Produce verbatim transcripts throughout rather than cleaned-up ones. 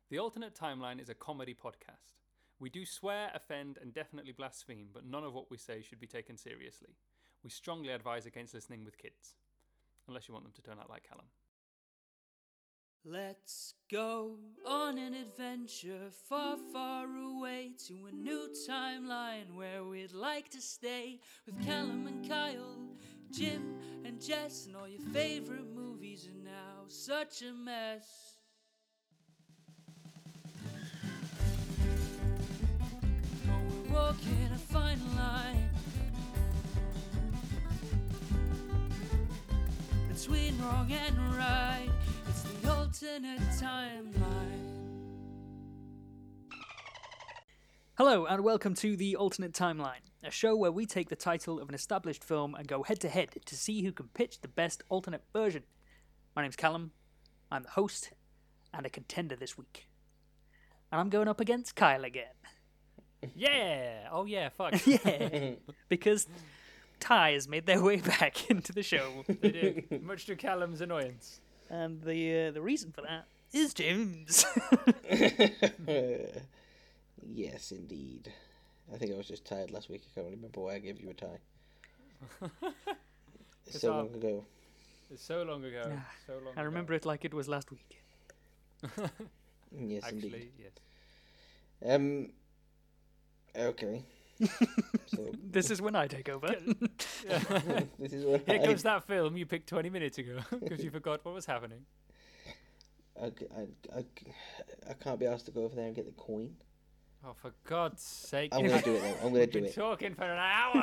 The Alternate Timeline is a comedy podcast. We do swear, offend, and definitely blaspheme, but none of what we say should be taken seriously. We strongly advise against listening with kids. Unless you want them to turn out like Callum. Let's go on an adventure far, far away to a new timeline where we'd like to stay with Callum and Kyle, Jim and Jess, and all your favorite movies are now such a mess. Oh, we're walking a fine line between wrong and right. It's the alternate timeline. Hello and welcome to The Alternate Timeline, a show where we take the title of an established film and go head to head to see who can pitch the best alternate version. My name's Callum, I'm the host and a contender this week. And I'm going up against Kyle again. Yeah! Oh yeah, fuck. Yeah, because ties made their way back into the show. They did, much to Callum's annoyance. And the uh, the reason for that is James. Yes, indeed. I think I was just tired last week. I can't remember why I gave you a tie. It's so our- long ago. It's so long ago. Yeah, So long I remember it like it was last week. Yes, Actually, indeed. yes. Um. Okay. So This is when I take over. this is what Here I, comes that film you picked twenty minutes ago because you forgot what was happening. I, I, I, I can't be asked to go over there and get the coin. Oh, for God's sake. I'm gonna do it. Though. I'm gonna We've do been it. talking for an hour.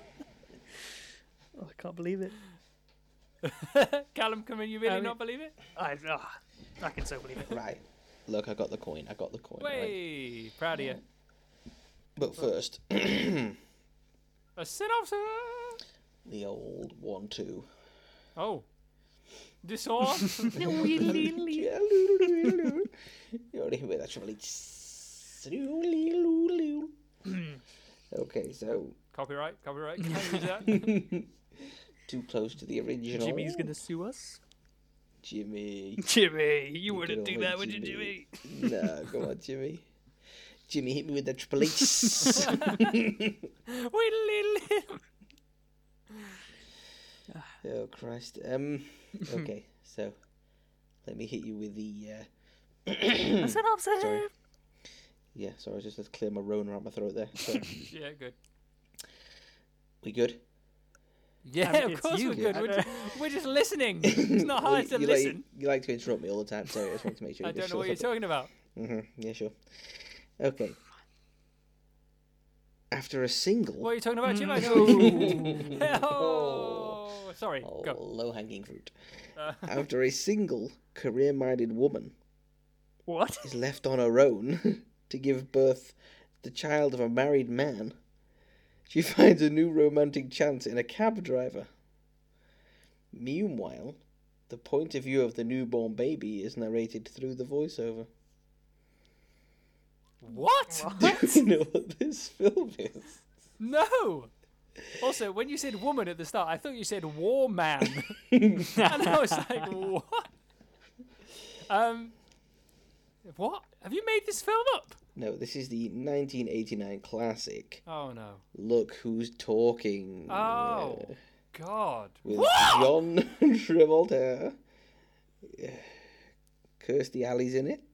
Oh, I can't believe it. Callum, come in, you really I mean- not believe it? I, oh, I can so believe it. Right. Look, I got the coin. I got the coin. Right. Way, proud of you. But first, A synopsis. the old one two. Oh. Disorder. You already hear that trouble. Okay, so Copyright, copyright. Can I use that? too close to the original. Jimmy's gonna sue us. Jimmy. Jimmy, you Good wouldn't do old that, would you, Jimmy? No, come on, Jimmy. Jimmy, hit me with the triple H. Oh Christ. Um. Okay, so let me hit you with the. Uh... A synopsis. Sorry. Yeah, sorry, I just had to clear my Rona out my throat there. So, Yeah, good. we good? Yeah, Um, of it's course you. we're good. We're just, we're just listening. It's not hard Well, to you listen. Like, you like to interrupt me all the time, so I just want to make sure. I you don't just know what you're shut up. talking about. Mm-hmm. Yeah, sure. Okay. After a single. What are you talking about, Jim? I No. know. Oh, sorry. Oh, Go. low-hanging fruit. Uh, After a single, career-minded woman What? is left on her own to give birth the child of a married man, she finds a new romantic chance in a cab driver. Meanwhile, the point of view of the newborn baby is narrated through the voiceover. what? Do you know what this film is? No. Also, when you said woman at the start, I thought you said war man. And I was like, what? Um, what? Have you made this film up? No, this is the nineteen eighty-nine classic Oh, no. Look Who's Talking. Oh, uh, God. with What? John Travolta. Uh, Kirstie Alley's in it.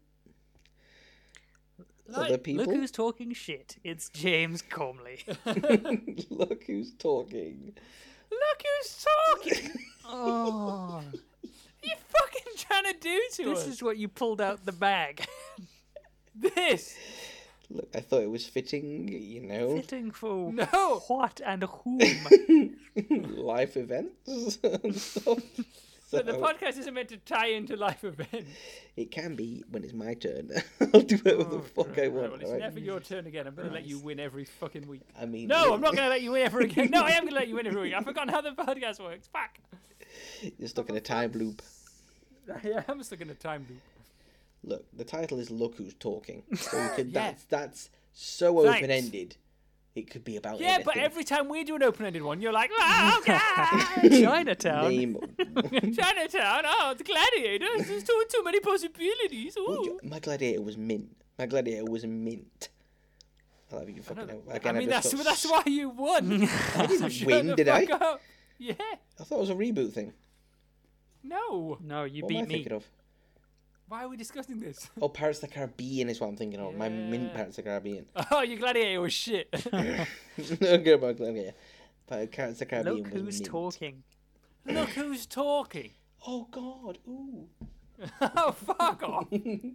Other Like, people. Look who's talking shit. It's James Comley. Look Who's Talking. Look who's talking. Oh, What are you fucking trying to do to this us? is what you pulled out the bag. This. Look, I thought it was fitting, you know, Fitting for No. what and whom? life events and stuff. But the So, podcast isn't meant to tie into life events. it can be when it's my turn. I'll do whatever the fuck I Right, want. well, it's alright? never your turn again. I'm going to let you win every fucking week. I mean, No, I'm not going to let you win ever again. No, I am going to let you win every week. I've forgotten how the podcast works. Fuck. You're stuck in a time loop. Yeah, I'm stuck in a time loop. Look, the title is "Look Who's Talking," so you can, Yeah. that's that's so Thanks. open-ended. It could be about Yeah, anything. but every time we do an open-ended one, you're like, oh, God! Chinatown. Name. Chinatown, oh, the gladiators, there's too, too many possibilities. Ooh. My Gladiator was mint. My Gladiator was mint. I love you fucking. I, I, I mean, just that's got that's why you won. I didn't Shut win, the did I? fuck up. Yeah. I thought it was a reboot thing. No. No, you What am I beat me. thinking of? Why are we discussing this? Oh, Pirates of the Caribbean is what I'm thinking of. My mint Yeah. Pirates of the Caribbean. Oh, your gladiator was shit. Don't get about Gladiator. But Pirates of the Caribbean Look was who's mint. talking. Look who's talking. Oh God! Ooh. Oh, fuck off.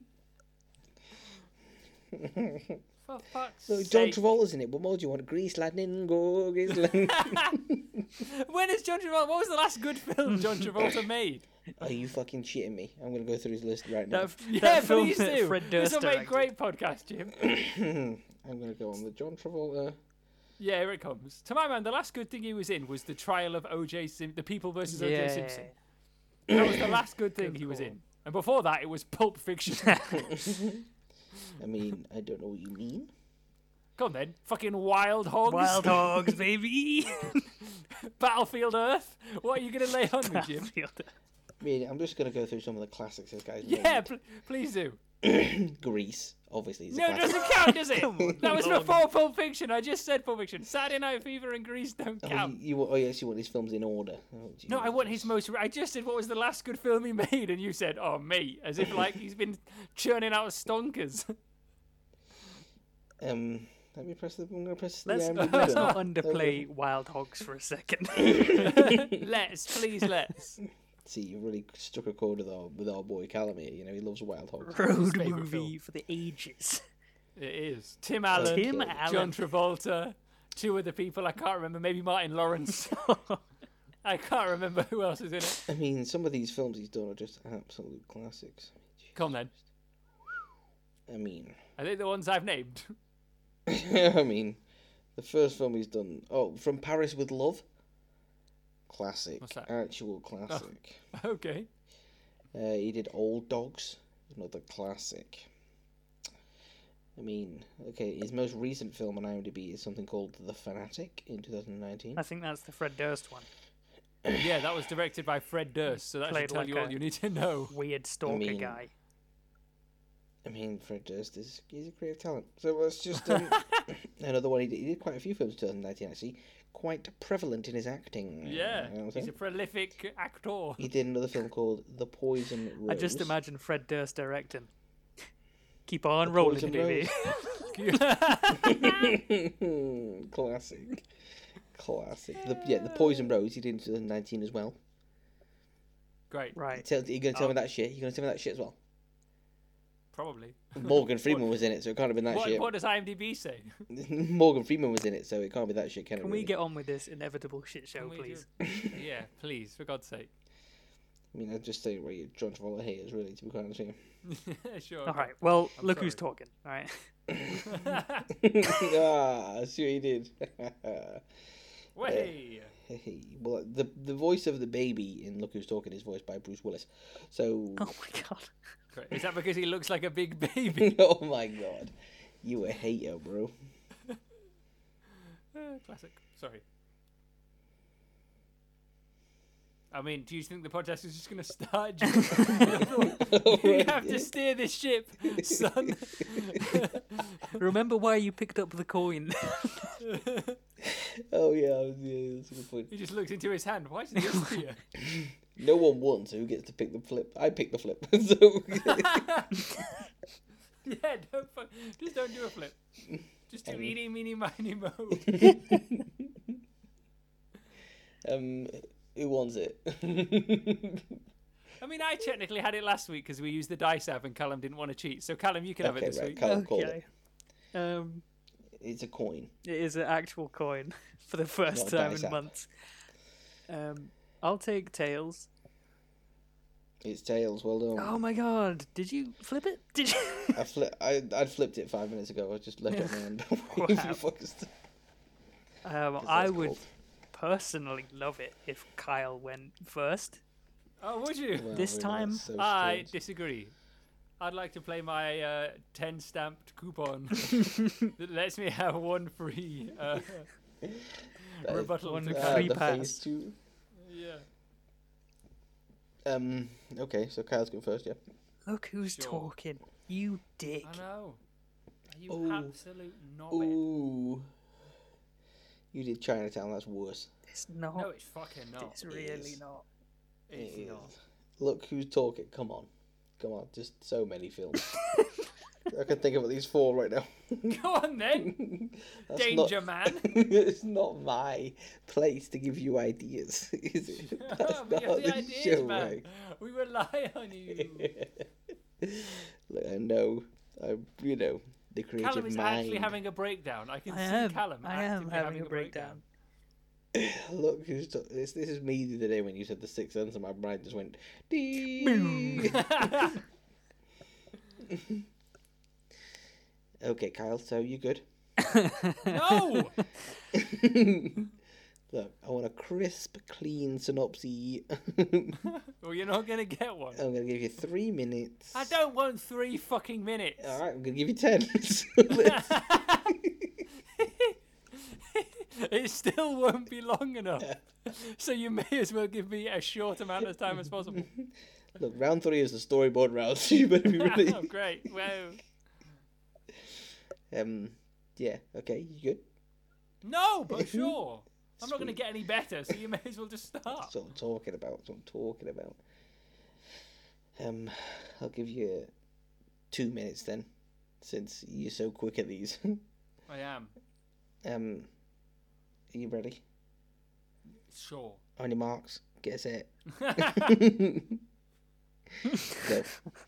For fuck's Look, John sake. Travolta's in it. What more do you want? Grease lightning, go grease lightning. When is John Travolta? What was the last good film John Travolta made? Are you fucking shitting me? I'm gonna go through his list right now. That, Yeah, that film please that do. Fred This Durst will make directed. great podcast, Jim. I'm gonna go on with John Travolta. Yeah, here it comes. To my mind, the last good thing he was in was the trial of O J Sim- the People versus O J Yeah. Simpson. That was the last good thing Good he was call. in. And before that, it was Pulp Fiction. I mean, I don't know what you mean. Come on then. Fucking Wild Hogs. Wild Hogs, baby. Battlefield Earth. What are you going to lay on me, Jim? Battlefield. I mean, I'm just gonna go through some of the classics this guy's Yeah, made. pl- please do. Grease, obviously. Is a No, it classic. doesn't count, does it? Come on, That was Lord. before Pulp Fiction. I just said Pulp Fiction. Saturday Night Fever and Grease don't Oh, count. you, you, oh yes, you want his films in order. Oh, No, I want Jesus. his most. I just said what was the last good film he made, and you said, "Oh, mate," as if like he's been churning out stonkers. Um, let me press the. I'm gonna press the. Let's, IMDb let's button. not underplay Wild Hogs for a second. let's, please, let's. See, you really struck a chord with our with our boy Callum here. You know, he loves Wild Hogs. Road favourite movie film. for the ages. It is Tim Allen, Tim Okay. Allen. John Travolta, two other people I can't remember. Maybe Martin Lawrence. I can't remember who else is in it. I mean, some of these films he's done are just absolute classics. Come on then. I mean, Are they the ones I've named? I mean, the first film he's done. Oh, From Paris with Love. Classic. What's that? Actual classic. Okay. Uh, he did Old Dogs. Another classic. I mean, okay, his most recent film on IMDb is something called The Fanatic in twenty nineteen. I think that's the Fred Durst one. Yeah, that was directed by Fred Durst, so that Played should tell like you all a- you need to know. Weird stalker mean- guy. I mean, Fred Durst is he's a creative talent. So let's just um, another one. He did, he did quite a few films in twenty nineteen actually. Quite prevalent in his acting. Yeah, you know what I'm he's saying? a prolific actor. He did another film called The Poison Rose. I just imagine Fred Durst directing. Keep on The rolling, Poison baby. Classic. Classic. The, yeah, The Poison Rose he did in twenty nineteen as well. Great, Right. Tell, you going to tell Oh. me that shit? You going to tell me that shit as well? probably. Morgan Freeman was in it, so it can't have been that What, shit. what does IMDb say? Morgan Freeman was in it, so it can't be that shit, can it? Can really? we get on with this inevitable shit show, Can we please? do- yeah, please, for God's sake. I mean, I'd just say where you John Travolta haters, really, to be quite honest with Sure. All right. Well, I'm look who's sorry. talking. All right. you. ah, I see what you did. Way. Hey, well, the the voice of the baby in Look Who's Talking is voiced by Bruce Willis. So, Oh my god. Great. Is that because he looks like a big baby? oh my god, you a hater, bro. Uh, classic. Sorry. I mean, do you think the podcast is just going to start? You have to steer this ship, son. Remember why you picked up the coin? Oh yeah, yeah, that's a good point. He just looked into his hand. Why is this here? No one won, so who gets to pick the flip? I pick the flip. so, Yeah, don't fuck, just don't do a flip. Just do Um, eeny, meeny, miny, mo. um, who wants it? I mean, I technically had it last week because we used the dice app and Callum didn't want to cheat. So, Callum, you can have it Okay, this right, week. Callum, call Okay. it. Um, It's a coin. it is an actual coin for the first Not a time dice in app. months. Um, I'll take tails. It's tails. Well done. Oh my god! Did you flip it? Did you? I fli- I I'd flipped it five minutes ago. I just left it on my hand. If you Wow. focused. Um, 'Cause I that's would cold. personally love it if Kyle went first. Oh, would you? Wow, This really, time, that's so I strange. disagree. I'd like to play my uh, ten stamped coupon that lets me have one free uh, That is- rebuttal one to Ah, free the pass. phase two. Yeah. Um. Okay, so Kyle's going first. Yeah. Look who's Sure. talking. You dick. I know. You Oh. absolute knobhead. Ooh. You did Chinatown. That's worse. It's not. No, it's fucking not. it's really is. not. It's It not. is. Look who's talking. Come on. Come on. Just so many films. I can think of at least four right now. Go on then, That's Danger not, Man. It's not my place to give you ideas, is it? That's But you're not the the ideas, show, man. right? We rely on you. Look, I know, I, you know, the creative Callum is mind. actually having a breakdown. I can I see am. Callum I am actively having a breakdown. Look, who's ta- this, this is me the other day when you said the Sixth Sense, and my brain just went. Dee. Okay, Kyle. So you good? No! Look, I want a crisp, clean synopsis. Well, you're not going to get one. I'm gonna give you three minutes. I don't want three fucking minutes. All right, I'm gonna give you ten. So let's- It still won't be long enough. So you may as well give me as short amount of time as possible. Look, round three is the storyboard round, so you better be ready. Oh, great. Wow. Um, yeah. Okay, you good? No, but sure. I'm not going to Sweet. get any better, so you may as well just start. That's what I'm talking about. That's what I'm talking about. Um, I'll give you two minutes then, since you're so quick at these. I am. um, are you ready? Sure. On your marks, get set. Go.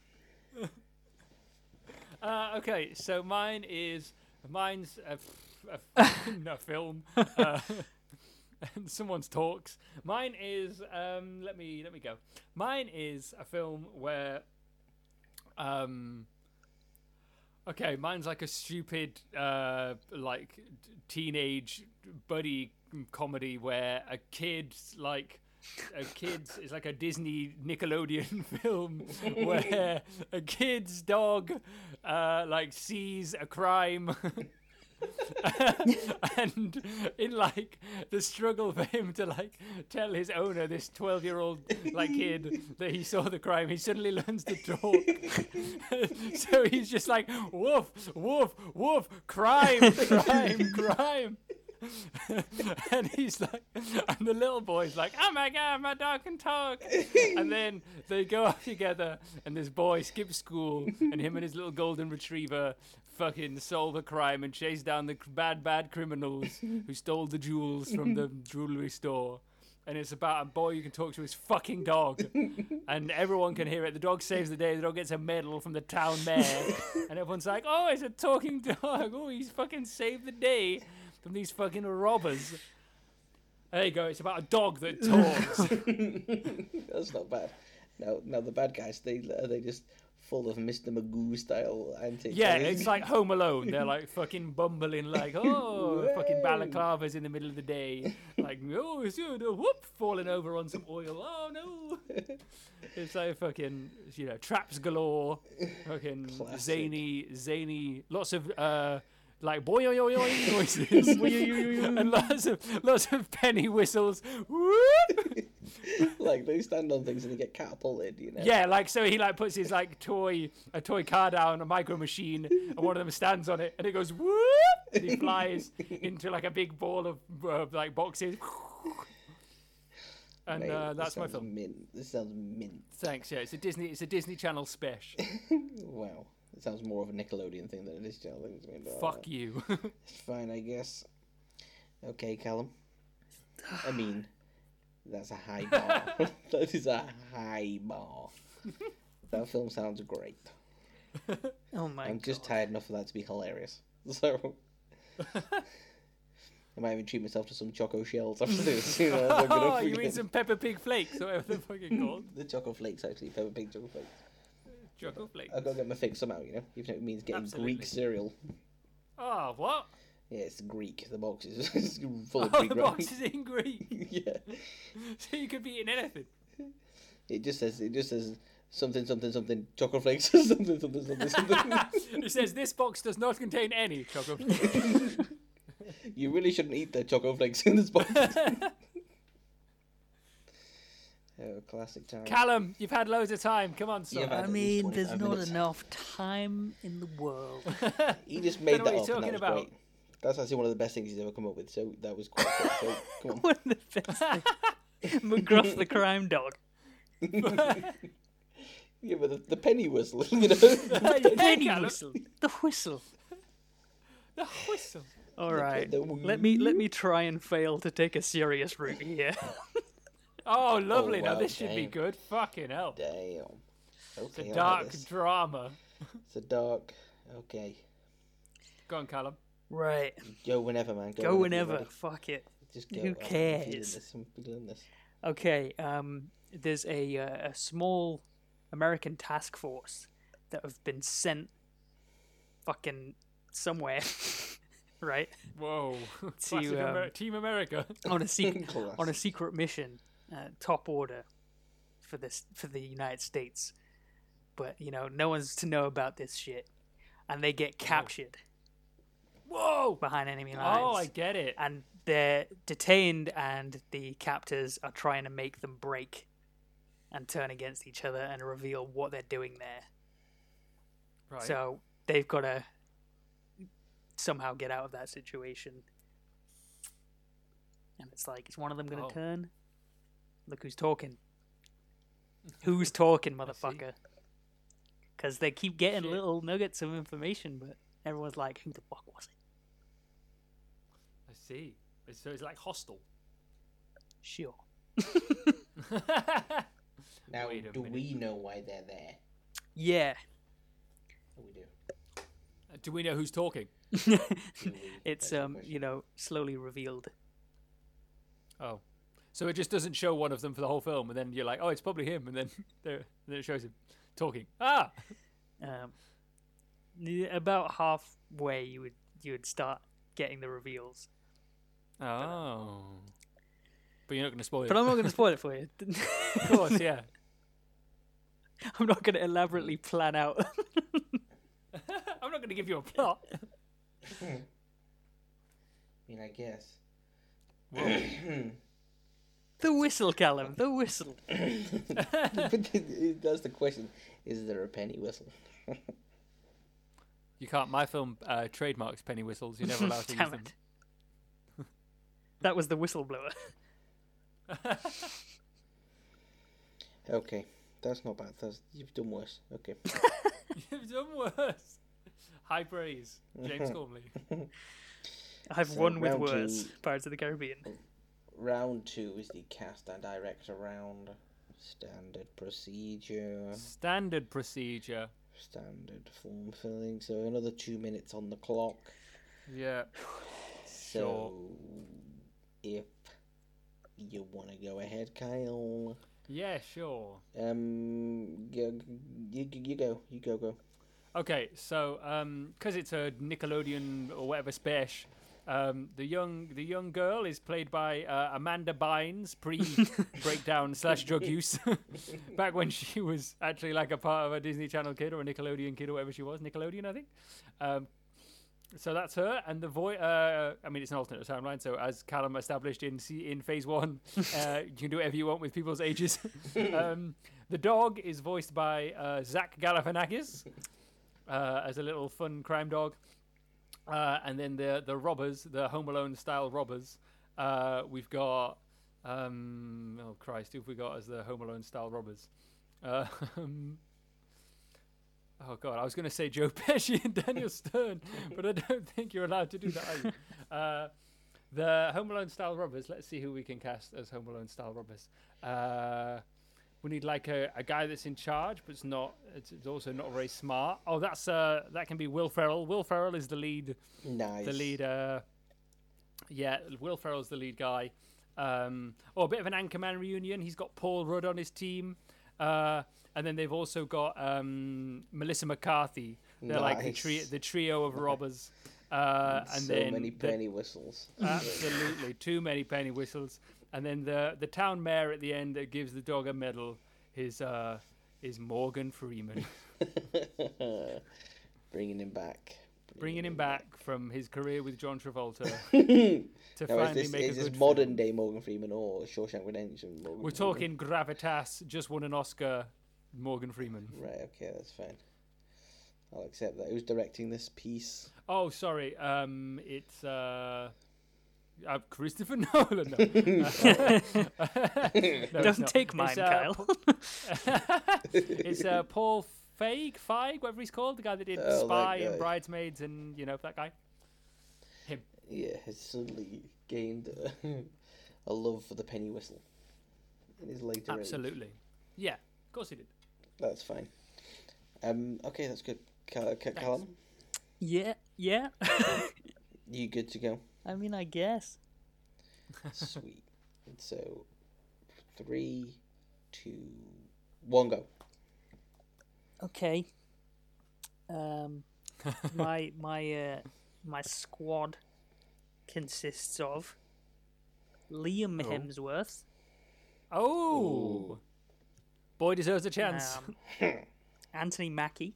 Uh, okay, so mine is mine's a, a, a film, uh, and someone's talks. Mine is um, let me let me go. Mine is a film where um, okay, mine's like a stupid uh, like t- teenage buddy comedy where a kid like. A kid's it's like a Disney Nickelodeon film where a kid's dog uh, like sees a crime and in like the struggle for him to like tell his owner, this twelve year old like kid, that he saw the crime, he suddenly learns to talk. So he's just like woof woof woof crime crime crime. And he's like, and the little boy's like, oh my god, my dog can talk. And then they go off together, and this boy skips school, and him and his little golden retriever fucking solve a crime and chase down the bad, bad criminals who stole the jewels from the jewelry store. And it's about a boy who can talk to his fucking dog, and everyone can hear it. The dog saves the day. The dog gets a medal from the town mayor, and everyone's like, oh, it's a talking dog. Oh, he's fucking saved the day from these fucking robbers. There you go. It's about a dog that talks. That's not bad. Now, now the bad guys, they are they just full of Mister Magoo style antics. Yeah, Are they- it's like Home Alone. They're like fucking bumbling, like, oh, fucking balaclavas in the middle of the day. Like, oh, it's good. Oh, whoop, falling over on some oil. Oh, no. It's like fucking, you know, traps galore. Fucking Classic. zany, zany, lots of, uh, like boy yo yo yo noises, and lots of lots of penny whistles. Whoop! like they stand on things and they get catapulted, you know. Yeah, like so he like puts his like toy a toy car down a micro machine, and one of them stands on it, and it goes whoop, and he flies into like a big ball of uh, like boxes. And Mate, uh, this that's my sounds film. Mint. This sounds mint. Thanks. Yeah, it's a Disney. It's a Disney Channel special. Wow, it sounds more of a Nickelodeon thing than a Disney Channel thing to me. But, Fuck uh, you. It's fine, I guess. Okay, Callum. I mean, that's a high bar. That is a high bar. That film sounds great. Oh my I'm god. just tired enough for that to be hilarious. So I might even treat myself to some Choco Shells after this. You know, I'm gonna Oh, you freaking- mean some Peppa Pig flakes, or whatever they're fucking called? the Choco Flakes, actually. Peppa Pig Choco Flakes. Choco flakes. I've got to get my fix somehow, you know? Even if it means getting Absolutely. Greek cereal. Oh, what? Yeah, it's Greek. The box is it's full of Oh, Greek the right? box is in Greek. Yeah. So you could be eating anything. It just says it just says something, something, something, chocolate flakes, something, something, something, something. It says this box does not contain any chocolate. You really shouldn't eat the chocolate flakes in this box. Oh, classic time. Callum, you've had loads of time. Come on, son. You've had I at least mean, there's twenty-five not minutes. enough time in the world. He just Don't made know that what up, you're and that talking was about. great. That's actually one of the best things he's ever come up with. So that was quite good. So come on. One of the best things. McGruff the crime dog. Yeah, but the, the penny whistle, you know. Yeah, Penny Callum. whistle. The whistle. The whistle. All right. the Let me let me try and fail to take a serious route here. Oh, lovely. Oh, Now wow, this should be damn. good. Fucking hell. Damn. It's Okay, a I like dark this. drama. It's a dark. Okay. Go on, Callum. Right. Go whenever, man. Go, Go you're whenever. ready. Fuck it. Just go. Who I'm feeling cares? this, I'm feeling this. Okay. Um. There's a uh, a small American task force that have been sent fucking somewhere, right? Whoa. Classic um, Amer- Team America. On a secret on a Classic. secret mission, uh, top order for this for the United States. But you know, no one's to know about this shit, and they get captured Whoa. behind enemy lines. Oh, I get it. And they're detained, and the captors are trying to make them break and turn against each other and reveal what they're doing there. Right. So they've got to somehow get out of that situation. And it's like, is one of them going to Oh. turn? Look who's talking. Who's talking, motherfucker? Because they keep getting Shit. little nuggets of information, but everyone's like, who the fuck was it? I see. So it's like Hostel. Sure. Now, Wait a do minute. we know why they're there? Yeah. Oh, we do. Do we know who's talking? Do we? It's, That's the um, question. you know, slowly revealed. Oh. So it just doesn't show one of them for the whole film, and then you're like, oh, it's probably him, and then there, and then it shows him talking. Ah. Um, the- about halfway, you would you would start getting the reveals. Oh. But you're not going to spoil it. But I'm not going to spoil it for you. Of course, yeah. I'm not going to elaborately plan out. I'm not going to give you a plot. I mean, I guess. The whistle, Callum. The whistle. But that's the question. Is there a penny whistle? You can't. My film uh, trademarks penny whistles. You're never allowed to use Damn them. it. That was the whistleblower. Okay. That's not bad. That's, you've done worse. Okay. You've done worse. High praise, James Gormley. I've So, won with round words. two. Pirates of the Caribbean. Round two is the cast and director round. Standard procedure. Standard procedure. Standard form filling. So another two minutes on the clock. Yeah. So if you want to go ahead, Kyle. Yeah, sure. Um, go, you, you go. You go, go. Okay, so um, because it's a Nickelodeon or whatever special, um, the young the young girl is played by uh, Amanda Bynes, pre breakdown slash drug use, back when she was actually like a part of a Disney Channel kid or a Nickelodeon kid or whatever she was, Nickelodeon I think. Um, so that's her, and the voice. Uh, I mean, it's an alternate timeline. So as Callum established in C- in phase one, uh, you can do whatever you want with people's ages. um, the dog is voiced by uh, Zach Galifianakis. Uh, as a little fun crime dog, uh, and then the the robbers, the Home Alone style robbers. Uh, we've got um, oh Christ, who have we got as the Home Alone style robbers? Uh, oh God, I was going to say Joe Pesci and Daniel Stern, but I don't think you're allowed to do that. Are you? Uh, the Home Alone style robbers. Let's see who we can cast as Home Alone style robbers. Uh, We need like a, a guy that's in charge, but it's not. It's, it's also not very smart. Oh, that's uh, that can be Will Ferrell. Will Ferrell is the lead. Nice. The lead. Uh, yeah, Will Ferrell's the lead guy. Um, oh, a bit of an Anchorman reunion. He's got Paul Rudd on his team, uh, and then they've also got um, Melissa McCarthy. They're like the, Nice. tri- the trio of robbers. Uh, and so then many the- penny whistles. Absolutely, too many penny whistles. And then the the town mayor at the end that gives the dog a medal is uh is Morgan Freeman. Bringing him back. Bringing him back from his career with John Travolta to Now, finally is this, make is a this good modern film. day Morgan Freeman or Shawshank Redemption? Morgan We're Freeman? talking Gravitas, just won an Oscar, Morgan Freeman. Right, okay, that's fine. I'll accept that. Who's directing this piece? Oh, sorry. Um, it's uh, uh Christopher Nolan. No, no it's Doesn't not. take mine, It's, uh, Kyle. Pa- it's uh, Paul Feig, Feig, whatever he's called, the guy that did Oh, that Spy guy. and Bridesmaids, and you know that guy. Him. Yeah, has suddenly gained a, a love for the penny whistle in his later age. Absolutely. Yeah, of course he did. That's fine. Um, okay, that's good. Cal- Cal- Callum, Yeah, yeah. you good to go? I mean, I guess. Sweet. So, three, two, one, go. Okay. Um, my my uh my squad consists of Liam Oh. Hemsworth, Oh, boy deserves a chance. um, Anthony Mackie,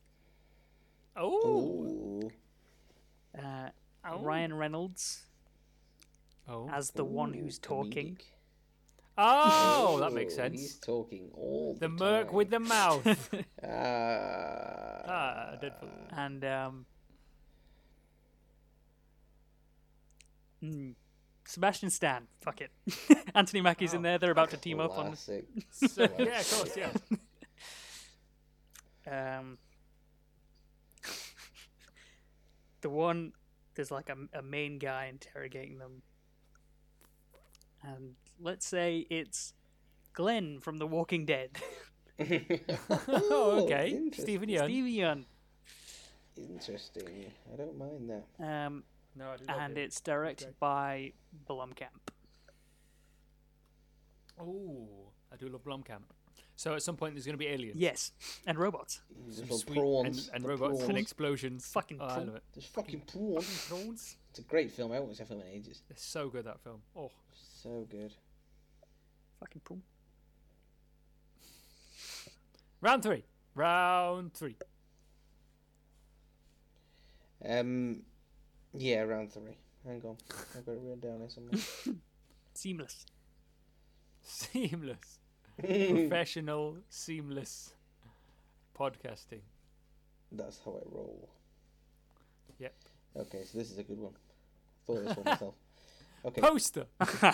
oh. Ooh. uh, Oh. Ryan Reynolds Oh. as the one who's Ooh, talking, comedic. Oh, that makes Ooh, sense. He's talking all the, The merc time. with the mouth. Ah. Ah, Deadpool. and um, mm, Sebastian Stan. Fuck it. Anthony Mackie's in Oh, there. They're about to team up on. Classic. So, yeah, of course, yeah. Um, the one there's like a, a main guy interrogating them, and let's say it's Glenn from The Walking Dead. Oh, okay. Interesting. Stephen Yeun. Stevie Young. Interesting. I don't mind that. Um, No, I do love and him. it's directed Okay. by Blomkamp. Oh, I do love Blomkamp. So at some point there's going to be aliens. Yes, and robots. There's Some some sweet prawns. and, and the robots and prawns. explosions. Fucking oh, I prawn. love it. There's fucking prawns. Prawns? It's a great film. I haven't watched that film in ages. It's so good, that film. Oh, So good. Fucking prawn. round three. Round three. Um, yeah, round three. Hang on, I've got it written down here somewhere. Seamless. Seamless. Professional, seamless podcasting. That's how I roll. Yep. Okay, so this is a good one. I thought of this one myself. Okay. Poster.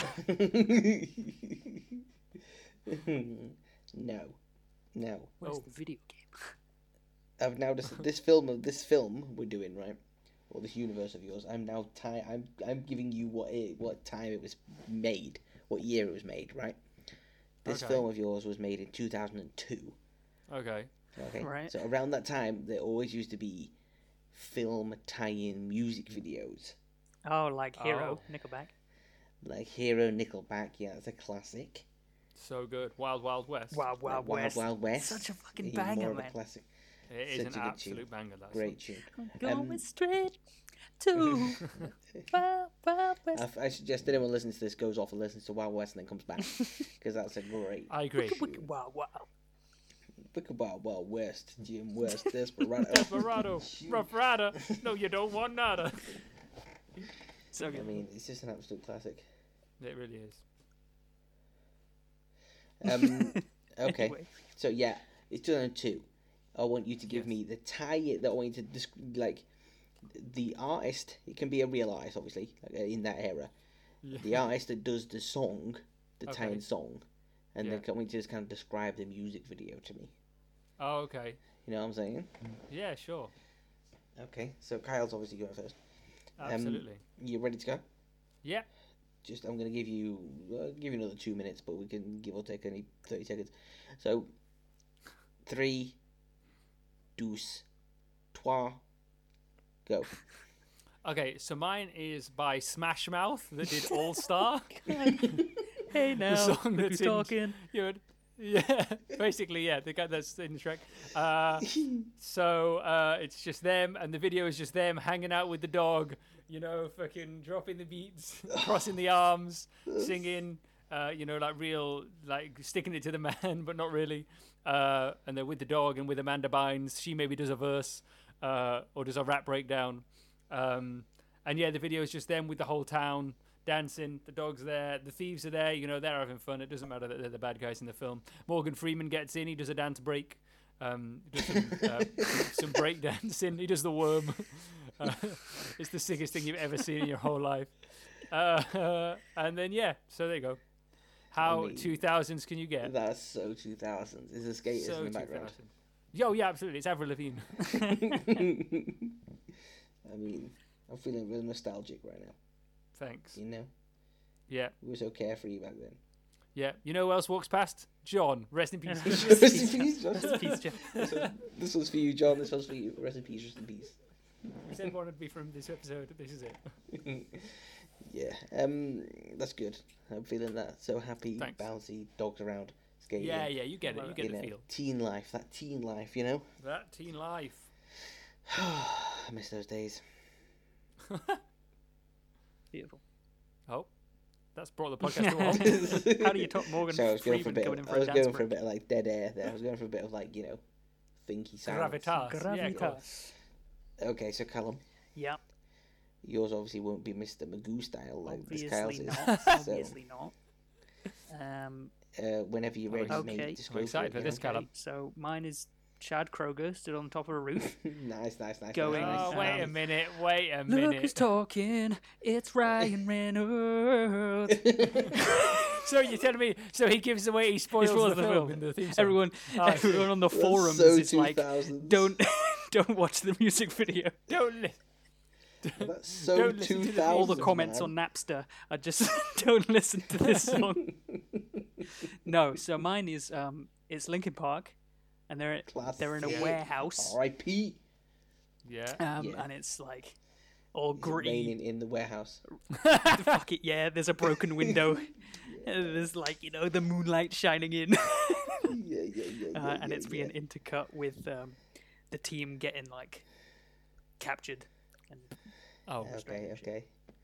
No, no. Where's Oh. the video game? I've now just this film. This film we're doing right, or this universe of yours. I'm now ti I'm I'm giving you what it, what time it was made, what year it was made. Right. This Okay. film of yours was made in two thousand two. Okay. Okay. Right. So around that time, there always used to be film tie-in music videos, Oh, like Hero, Oh. Nickelback. like Hero, Nickelback. Yeah, it's a classic. So good. Wild Wild West. Wild Wild Wild West. Wild West. Such a fucking Even banger, more of a man. classic. It is Such an a good absolute tune. banger. That Great tune. Going Um, straight to Wild Wild West. I, I suggest anyone listens to this goes off and listens to Wild West and then comes back because that's a great. I agree. Wicked Wild Wild. Wicked Wild Wild West, Jim West, Desperado. Desperado. Rough Rider. No, you don't want nada. So I good. mean, it's just an absolute classic. It really is. Um, okay, Anyway. so yeah, it's two thousand two. I want you to give Yes. me the tie that I want you to desc- like the artist. It can be a real artist, obviously, like, uh, in that era. The artist that does the song, the Okay. tie-in song, and Yeah. then can we just kind of describe the music video to me? Oh, okay. You know what I'm saying? Yeah, sure. Okay, so Kyle's obviously going first. Um, Absolutely. You ready to go? Yeah. Just I'm gonna give you uh, give you another two minutes, but we can give or take any thirty seconds. So three, douze, trois, go. Okay, so mine is by Smash Mouth that did All Star. Hey now, song look that's who's in- talking. You would, yeah, basically, yeah, the guy that's in the track. Uh, so uh, it's just them, and the video is just them hanging out with the dog, you know, fucking dropping the beats, crossing the arms, singing, uh, you know, like real, like sticking it to the man, but not really. uh, and they're with the dog and with Amanda Bynes. She maybe does a verse uh, or does a rap breakdown. Um, and yeah, the video is just them with the whole town dancing. The dog's there. The thieves are there. You know, they're having fun. It doesn't matter that they're the bad guys in the film. Morgan Freeman gets in. He does a dance break. Um, does some, uh, some break dancing. He does the worm. Uh, it's the sickest thing you've ever seen in your whole life. Uh, uh, and then, yeah, so there you go. How I mean, two thousands can you get? That's so two thousands. Is the skaters So in the two background? thousand. Yo, yeah, absolutely. It's Avril Lavigne. I mean, I'm feeling real nostalgic right now. Thanks. You know, Yeah, we were so carefree back then. yeah. You know who else walks past? John. Rest in peace. Rest in peace, John. Rest in peace, Jeff. This was- This one's for you, John. This one's for you. Rest in peace. Rest in peace. We said one would be from this episode. This is it. Yeah, um, that's good. I'm feeling that. So happy, Thanks. bouncy, dogs around, skating. Yeah, yeah. You get it. You get you the know, feel. teen life. That teen life, you know. That teen life. I miss those days. Beautiful. Oh, that's brought the podcast to a halt. How do you top Morgan So I was going for a Freeman bit. going Of, in for I a was dance going for a break? bit of like dead air there. I was going for a bit of like you know, thinky sounds. Gravitas. Yeah, of course. Gravitas. Okay, so Callum, Yeah, yours obviously won't be Mister Magoo style like this Kyle's obviously is. not. So Obviously not. Um, uh, whenever you're ready, Okay. mate, just I'm go excited for, it, for this, you know? Callum. so mine is Chad Kroger stood on top of a roof. nice, nice, nice. Going, nice, Oh, nice. wait a Um, minute. Wait a Look minute. who's talking! It's Ryan Reynolds. So you're telling me? So he gives away. He spoils, spoils the, the film, film. in the theme song. Everyone, Oh, I see. everyone on the That's forums so is like, two thousands. don't, don't watch the music video. Don't li- That's so Don't listen two to the- thousand. All the comments on Napster are just don't listen to this song. No, so mine is um, it's Linkin Park, and they're they're in a Classic. warehouse, R I P Yeah. um, Yeah. and it's like all Is it gritty. raining in the warehouse. Fuck it, yeah. There's a broken window. And there's like you know the moonlight shining in, yeah, yeah, yeah, yeah, uh, and yeah, it's yeah. being intercut with um, the team getting like captured. And Oh. Okay, strange. okay.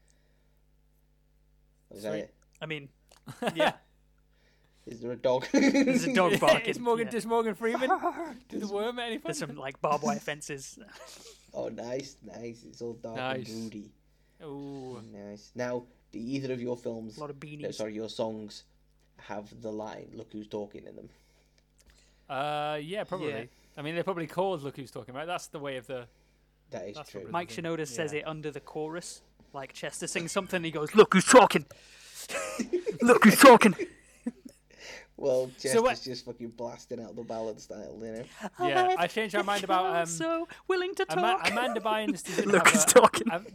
Was Sweet. that it? I mean, yeah, Is there a dog? there's a dog barking. Is Morgan? yeah. Does Morgan Freeman do the worm at any There's fun? some like barbed wire fences. Oh, nice, nice. It's all dark Nice. and broody. Ooh. Nice. Now, do either of your films, A lot of no, beanies. sorry, your songs, have the line "Look who's talking" in them? Uh, yeah, probably. Yeah. I mean, they're probably called "Look Who's Talking," right? That's the way of the. That is That's true. probably- Mike Shinoda says Yeah. it under the chorus. Like Chester sings something, he goes, "Look who's talking! Look who's talking!" Well, Jester's So what- just fucking blasting out the ballad style, you know. Yeah, I changed my mind about I'm um. so willing to talk. Ama- Amanda Bynes didn't Look have who's a- talking. Am-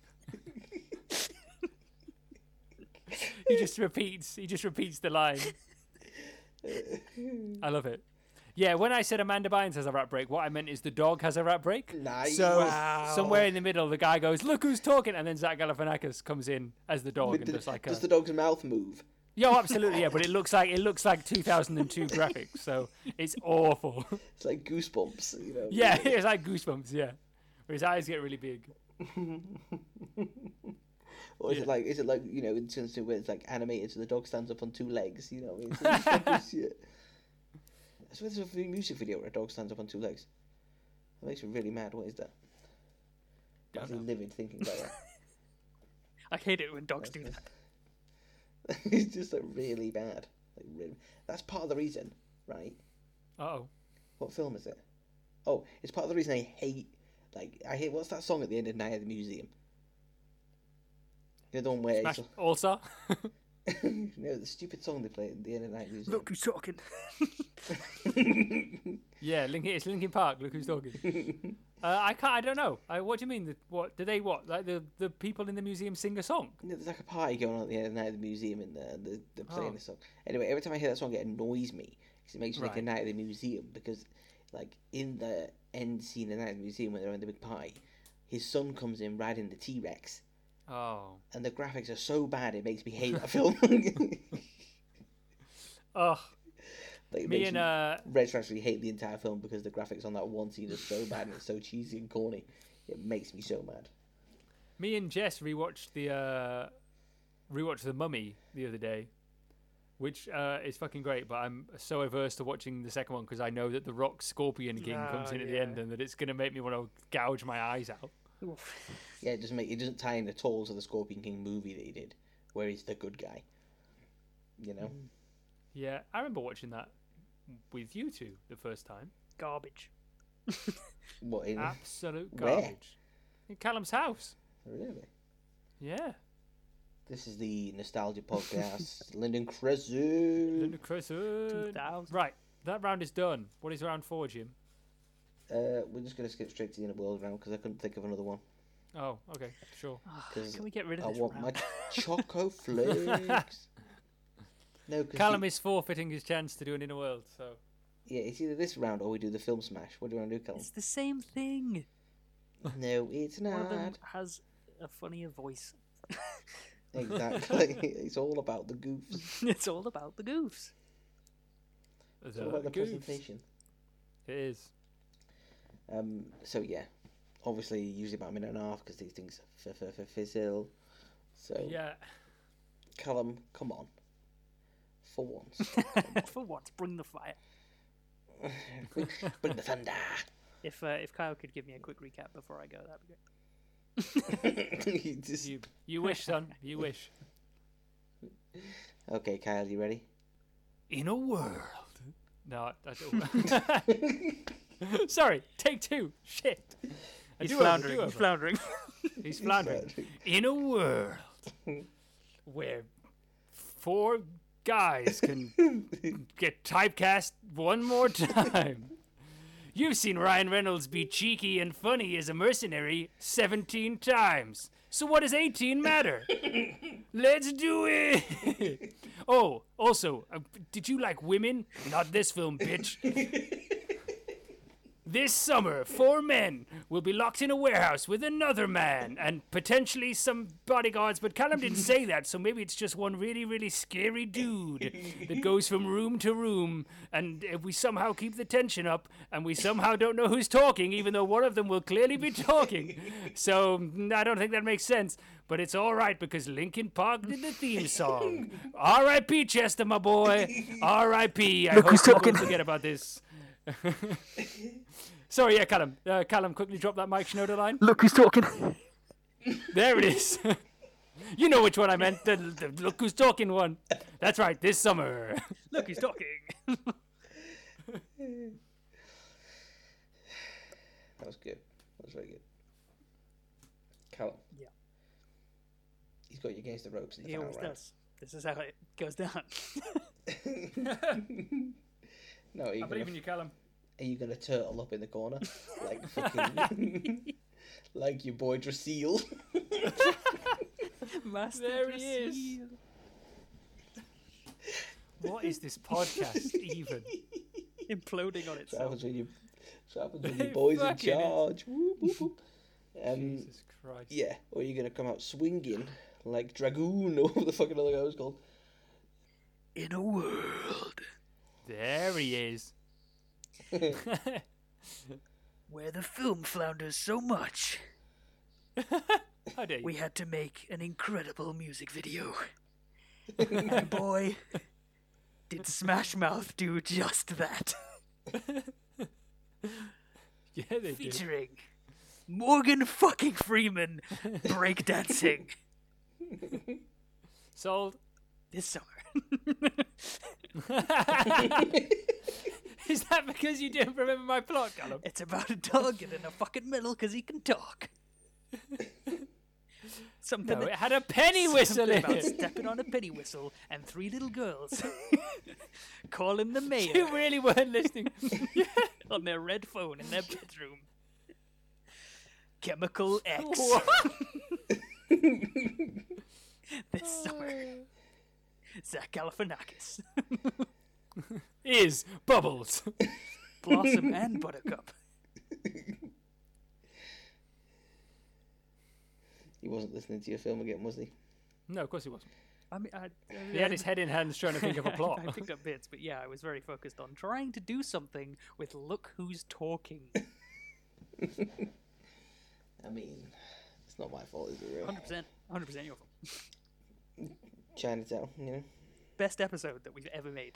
he just repeats. He just repeats the line. I love it. Yeah, when I said Amanda Bynes has a rap break, what I meant is the dog has a rap break. Nice. So Wow. somewhere in the middle, the guy goes, "Look who's talking," and then Zach Galifianakis comes in as the dog But and the- does like a. does the dog's mouth move? Yo, absolutely, yeah, but it looks like it looks like two thousand two graphics, so it's awful. It's like Goosebumps, you know. Yeah, it's like Goosebumps, yeah. Where his eyes get really big. Or is Yeah. it like is it like you know in terms of where it's like animated so the dog stands up on two legs? You know, what I mean? It's like this shit. I swear there's a music video where a dog stands up on two legs. That makes me really mad. What is that? Don't I'm actually know. livid thinking about that. I hate it when dogs do that. It's just like really bad. Like really, that's part of the reason, right? Oh, What film is it? Oh, it's part of the reason I hate. Like I hate. What's that song at the end of Night at the Museum? You know the one where Smash it's, also. no, the stupid song they play at the end of Night at the Museum. Look who's talking. Yeah, Linkin, it's Linkin Park. Look who's talking. Uh, I can't. I don't know. I, what do you mean? The, what do they? What like the the people in the museum sing a song? You know, there's like a party going on at the end of the Night at the Museum, and they're, they're, they're playing Oh. the song. Anyway, every time I hear that song, it annoys me because it makes me think Right. of Night at the Museum. Because, like, in the end scene of Night at the Museum when they're in the big party, his son comes in riding the T Rex, Oh. and the graphics are so bad it makes me hate that film. Oh. Like, it Me makes and me uh. retroactively hate the entire film because the graphics on that one scene are so bad and it's so cheesy and corny. It makes me so mad. Me and Jess rewatched the uh, rewatched the Mummy the other day, which uh, is fucking great. But I'm so averse to watching the second one because I know that the Rock Scorpion King comes Oh, in at yeah. the end, and that it's gonna make me want to gouge my eyes out. Oof. Yeah, it doesn't make it doesn't tie in at all to the Scorpion King movie that he did, where he's the good guy. You know. Yeah, I remember watching that with you two the first time. Garbage. What in? Absolute Where? garbage. In Callum's house. Really? Yeah. This is the nostalgia podcast. Linden Crescent. Linda Crescent. two thousand. Right, that round is done. What is round four, Jim? Uh, we're just gonna skip straight to the inner world round because I couldn't think of another one. Oh, okay, sure. Ah, 'Cause Can we get rid of I this want round? my Choco Flakes. No, because Callum is forfeiting his chance to do an inner world, so. yeah, it's either this round or we do the film smash. What do you want to do, Callum? It's the same thing. No, it's One of them not. has a funnier voice. Exactly. It's all about the goofs. It's all about the goofs. It's all about the goofs. presentation. It is. Um. So yeah, obviously usually about a minute and a half because these things f- f- f- fizzle. So Yeah. Callum, come on. For once, For once, bring the fire. bring the thunder. If uh, if Kyle could give me a quick recap before I go, that'd be great. You just- You, you wish, son. You wish. Okay, Kyle, you ready? In a world. No, I, I don't. Sorry, take two. Shit. I He's do over, floundering. do He's over. floundering. He's floundering. In a world where four guys can get typecast one more time. You've seen Ryan Reynolds be cheeky and funny as a mercenary seventeen times. So what does eighteen matter? Let's do it! Oh, also, uh, did you like women? Not this film, bitch. This summer, four men will be locked in a warehouse with another man and potentially some bodyguards, but Callum didn't say that, so maybe it's just one really, really scary dude that goes from room to room, and if we somehow keep the tension up, and we somehow don't know who's talking, even though one of them will clearly be talking. So, mm, I don't think that makes sense, but it's all right because Linkin Park did the theme song. R I P Chester, my boy. R I P I Look hope who's you talking. won't forget about this. Sorry, yeah, Callum. Uh, Callum, quickly drop that Mike Shinoda line. Look who's talking. There it is. You know which one I meant. The, the look who's talking one. That's right, this summer. Look who's talking. That was good. That was very good. Callum. Yeah. He's got you against the ropes in the He final always round. does. This is how it goes down. No, are you, I gonna, believe in you, Callum. are you gonna turtle up in the corner like fucking like your boy Drasil? Master There he is. Drasil. What is this podcast even? Imploding on What itself. happens when you? What happens when your boy's in Fucking is. charge? Whoop, whoop, whoop. Um, Jesus Christ. yeah, or are you gonna come out swinging like Dragoon or what the fucking other guy was called? In a world There he is. where the film flounders so much, How dare you? we had to make an incredible music video. And boy, did Smash Mouth do just that. Yeah, they do. Featuring Morgan fucking Freeman breakdancing Sold. this summer. Is that because you didn't remember my plot, Callum? It's about a dog getting a fucking medal because he can talk. Something, No, it had a penny whistle something in about it. stepping on a penny whistle and three little girls call him the mayor You really weren't listening. on their red phone in their bedroom. Chemical X What? this summer. Zach Galifianakis, Is Bubbles. Blossom and Buttercup. He wasn't listening to your film again, was he? No, of course he wasn't. I mean, I, He had his head in hands trying to think of a plot. I picked up bits, but yeah, I was very focused on trying to do something with "Look Who's Talking." I mean, it's not my fault, is it? Really? one hundred percent, one hundred percent your fault. Chinatown, you know. best episode that we've ever made.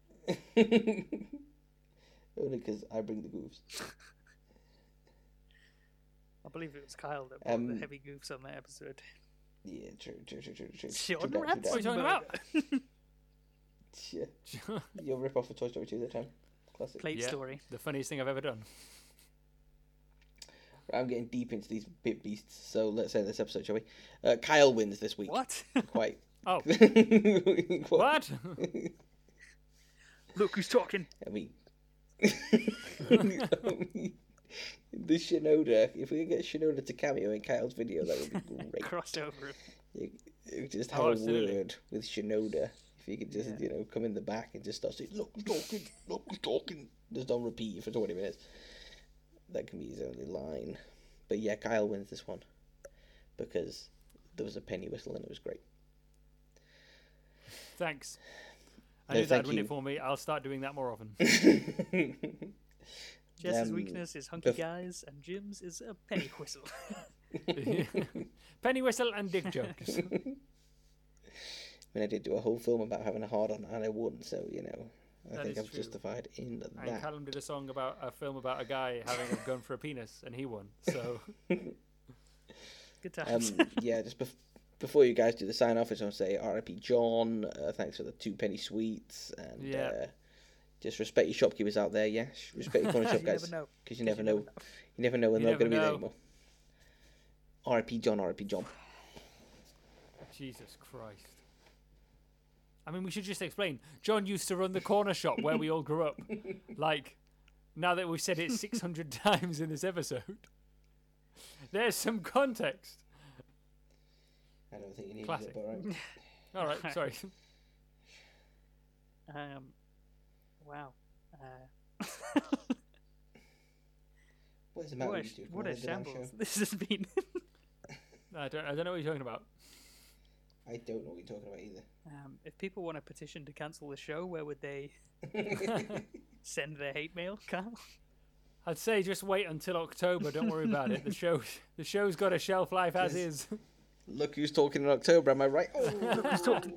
Only because I bring the goofs. I believe it was Kyle that brought Um, the heavy goofs on that episode. Yeah, true, true, true, true, true. Sean True that, true What are you that. talking about? Yeah. You'll rip off a Toy Story two that time. Classic. Plate Yeah. story. The funniest thing I've ever done. Right, I'm getting deep into these bit beasts, so let's end this episode, shall we? Uh, Kyle wins this week. What? Quite. Oh, Quite- what? Look who's talking. I mean, the Shinoda. If we could get Shinoda to cameo in Kyle's video, that would be great. Crossover. You, you could just have Oh, a absolutely. word with Shinoda. If you could just, Yeah. you know, come in the back and just start saying, "Look, who's talking, look, who's talking." Just don't repeat for twenty minutes. That can be his only line. But yeah, Kyle wins this one because there was a penny whistle and it was great. Thanks. I No, knew thank that'd win you. it for me. I'll start doing that more often. Jess's Um, weakness is hunky bef- guys, and Jim's is a penny whistle. Penny whistle and dick jokes. I mean, I did do a whole film about having a hard on and I won, so you know, I That think is I'm true. justified in And that. Callum did a song about a film about a guy having a gun for a penis, and he won. So Good times. Um, yeah, just bef- before you guys do the sign off, I just want to say R I P John. Uh, thanks for the two penny sweets, and Yeah. uh, just respect your shopkeepers out there. Yeah, Sh- respect your corner shop You guys, never know. because you never know. You never know when You they're going to never be there know. anymore. R I P John. R I P John. Jesus Christ. I mean, we should just explain. John used to run the corner shop where we all grew up. Like, now that we've said it six hundred times in this episode, there's some context. I don't think you need Classic. it, but all right. All right, sorry. Um, wow. Uh, What is the matter what a, with you two? Can what we a have the damn shambles show? this has been. I don't, I don't know what you're talking about. I don't know what you're talking about either. Um, if people want a petition to cancel the show, where would they send their hate mail, Kyle? I'd say just wait until October. Don't worry about it. The show, the show's got a shelf life as Yes. is. Look who's talking in October. Am I right? Oh, look who's talking.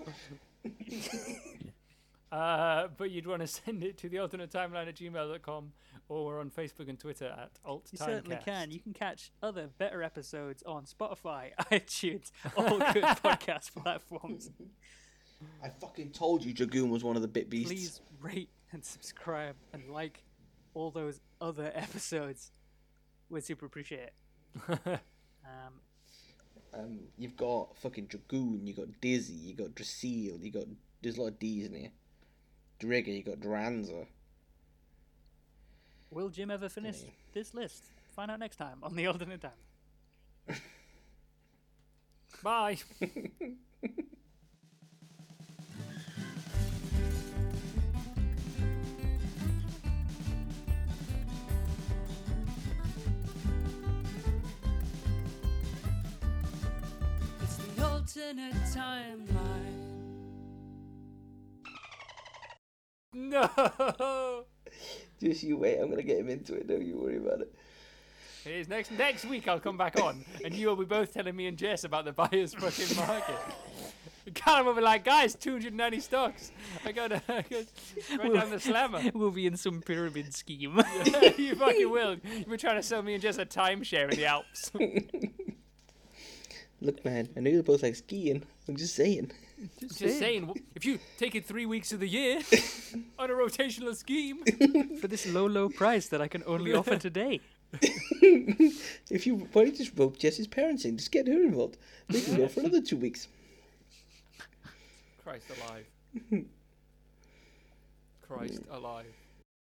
Uh, but you'd want to send it to the alternate timeline at gmail dot com, or we're on Facebook and Twitter at alt You certainly timecast. can. You can catch other better episodes on Spotify, iTunes, all good podcast platforms. I fucking told you Dragoon was one of the bit beasts. Please rate and subscribe and like all those other episodes. We'd super appreciate it. Um, Um, you've got fucking Dragoon, you got Dizzy, you got Drasil, you got there's a lot of D's in here. Drigger, you got Dranza. will Jim ever finish Yeah. this list? Find out next time on the alternate time. Bye. It's the alternate timeline. No. Just you wait, I'm gonna get him into it, don't you worry about it. It is next next week. I'll come back on, and you will be both telling me and Jess about the buyer's fucking market. Callum will be like, guys, two hundred ninety stocks. I gotta, I gotta write down the slammer. We'll be in some pyramid scheme. You fucking will. You've been trying to sell me and Jess a timeshare in the Alps. Look, man, I know you both like skiing. I'm just saying. Just saying, w- if you take it three weeks of the year on a rotational scheme, For this low, low price that I can only offer today. If you why don't you just rope Jess's parents in, just get her involved. They can go for another two weeks. Christ alive. Christ alive.